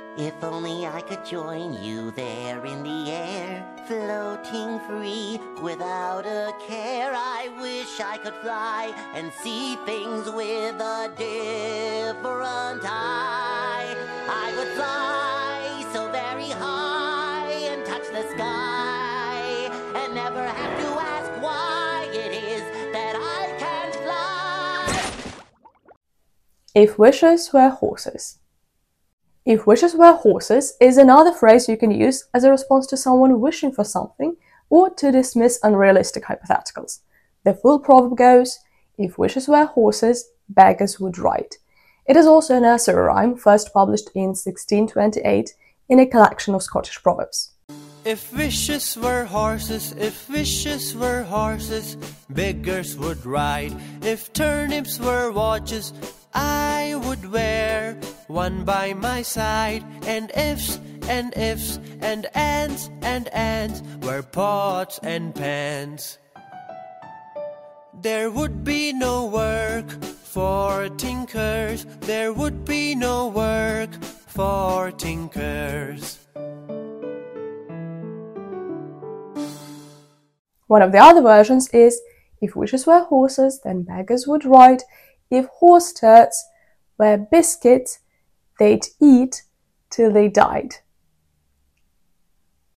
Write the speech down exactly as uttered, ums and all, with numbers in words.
If only I could join you there in the air, floating free without a care. I wish I could fly and see things with a different eye. I would fly so very high and touch the sky and never have to ask why it is that I can't fly. If wishes were horses. If wishes were horses is another phrase you can use as a response to someone wishing for something or to dismiss unrealistic hypotheticals. The full proverb goes, if wishes were horses, beggars would ride. It is also a nursery rhyme first published in sixteen twenty-eight in a collection of Scottish proverbs. If wishes were horses, if wishes were horses, beggars would ride. If turnips were watches, I would wear one by my side. And ifs and ifs and ands and ands were pots and pans. There would be no work for tinkers, there would be no work for tinkers. One of the other versions is, if wishes were horses, then beggars would ride. If horse turds were biscuits, they'd eat till they died.